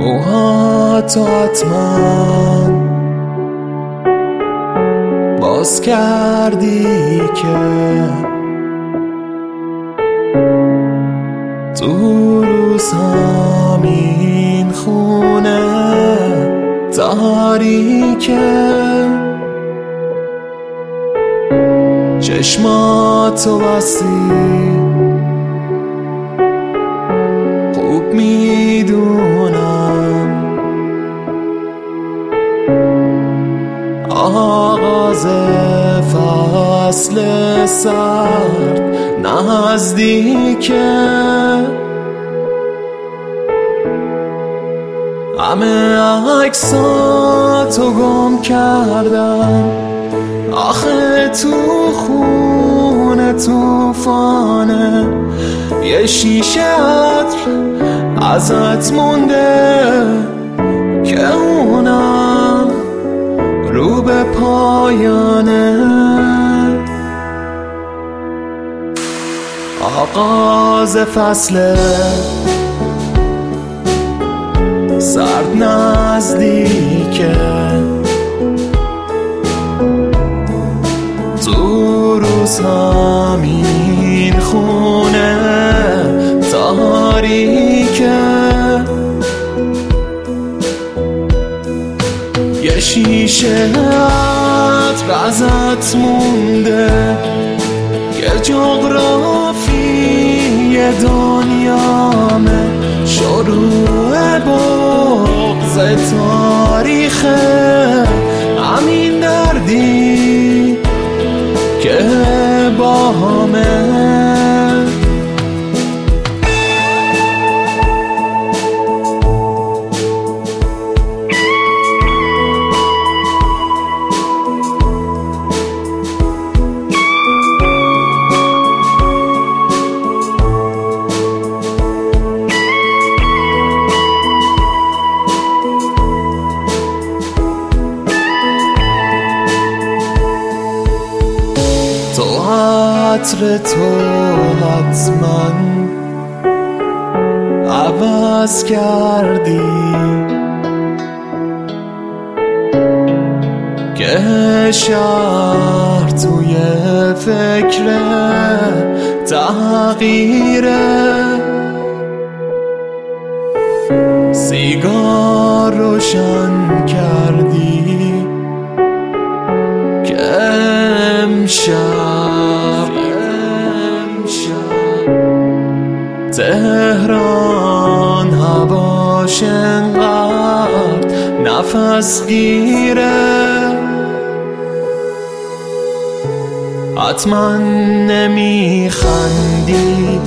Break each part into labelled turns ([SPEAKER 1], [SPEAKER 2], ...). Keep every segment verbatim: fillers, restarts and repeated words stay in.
[SPEAKER 1] موهاتو حتما باز کردی که تو روز همین خونه تاریکه چشماتو بستی خوب میدونم آغاز فصل سرد نزدیکه همه عکساتو گم کردم آخه تو خونه توفانه یه شیشه عطر ازت مونده که اونم رو به پایانه آغاز فصل سرد نزدیکه تو روز همین خونه تاریکه یه شیشه عطر ازت مونده یه جغرافی دنیامه شروع بغض تاریخه همین دردی که با همه تو عطر تو حتما عوض کردی که شهر توی فکر تغییره سیگار روشن کردی که امشب تهران هواش انقدر نفس گیره حتما نمیخندی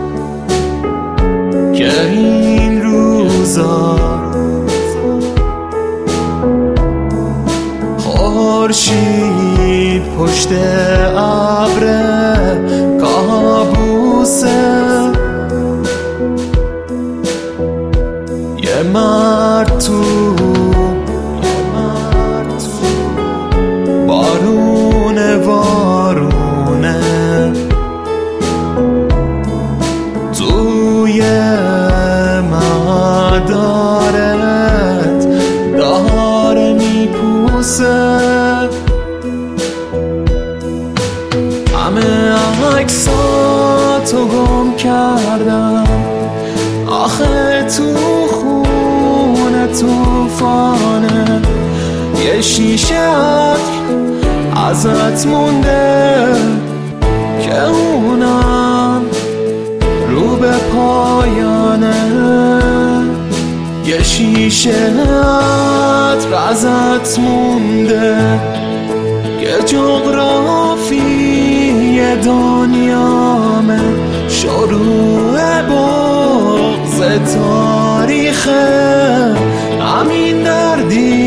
[SPEAKER 1] که این روزا خورشید پشت ابر کابوسه یه مرد تو بارونه بارونه توی مدارت داره میپوسه همه عکساتو گم کردم آخه تو خونه توفانه یه شیشه عطر ازت مونده که اونم رو به پایانه یه شیشه عطر ازت مونده که جغرافی دنیامه شروع بغض تاریخه همین دردی